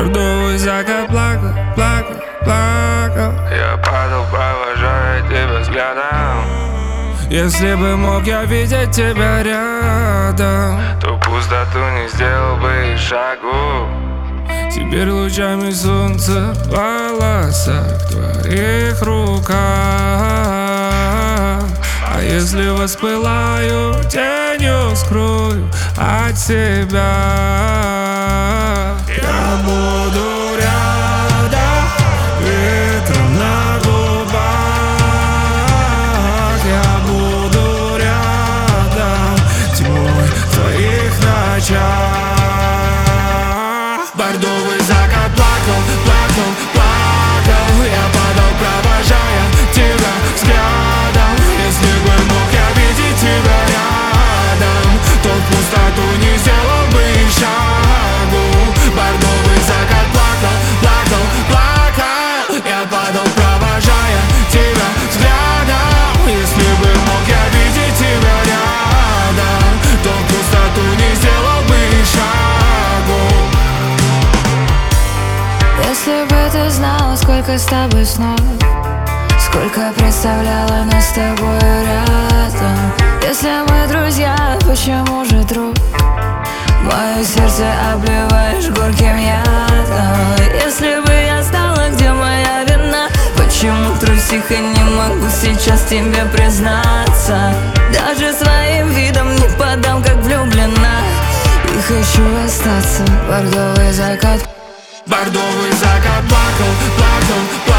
Бордовый закат плакал, плакал, плакал. Я падал, провожая тебя взглядом. Если бы мог я видеть тебя рядом, то пустоту не сделал бы и шагу. теперь лучами солнца в волосах, твоих руках. А если воспылаю, тенью скрою от себя. Я буду рядом, ветром на губах. Я буду рядом, тьмой в твоих ночах. Бордовый закат плакал, плакал, плакал. Я падал, провожая тебя взглядом. Если бы мог я видеть тебя рядом, то в пустоту не сделал бы и шагу. Бордовый закат плакал, плакал, плакал. Я падал, провожая тебя взглядом. Если бы мог я видеть тебя рядом, то в пустоту не сделал бы и шагу. Если бы ты знала, сколько с тобой снов, сколько представляла нас с тобой рядом. Если мы друзья, почему же друг? Мое сердце обливаешь горьким ядом. Если бы я знала, где моя вина, почему трусиха не могу сейчас тебе признаться. Даже своим видом не подам, как влюблена, и хочу остаться. Бордовый закат. Бордовый закат плакал, плакал, плакал.